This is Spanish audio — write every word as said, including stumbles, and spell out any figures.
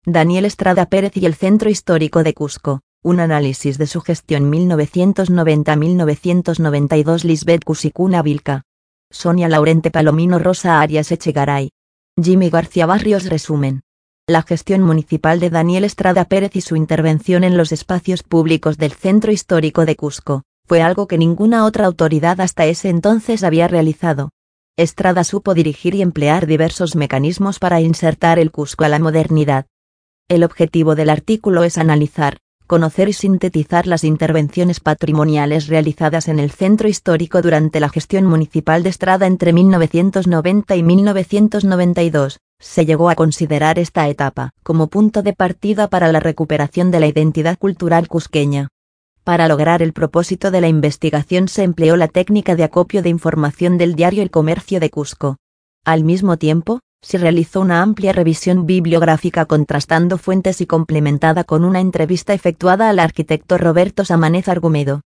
Daniel Estrada Pérez y el Centro Histórico de Cusco, un análisis de su gestión mil novecientos noventa a mil novecientos noventa y dos. Lisbeth Cussicuna Vilca. Sonia Laurente Palomino. Rosa Arias Echegaray. Jimmy García Barrios. Resumen. La gestión municipal de Daniel Estrada Pérez y su intervención en los espacios públicos del Centro Histórico de Cusco, fue algo que ninguna otra autoridad hasta ese entonces había realizado. Estrada supo dirigir y emplear diversos mecanismos para insertar el Cusco a la modernidad. El objetivo del artículo es analizar, conocer y sintetizar las intervenciones patrimoniales realizadas en el centro histórico durante la gestión municipal de Estrada entre mil novecientos noventa y mil novecientos noventa y dos. Se llegó a considerar esta etapa como punto de partida para la recuperación de la identidad cultural cusqueña. Para lograr el propósito de la investigación se empleó la técnica de acopio de información del diario El Comercio de Cusco. Al mismo tiempo, se realizó una amplia revisión bibliográfica contrastando fuentes y complementada con una entrevista efectuada al arquitecto Roberto Samanez Argumedo.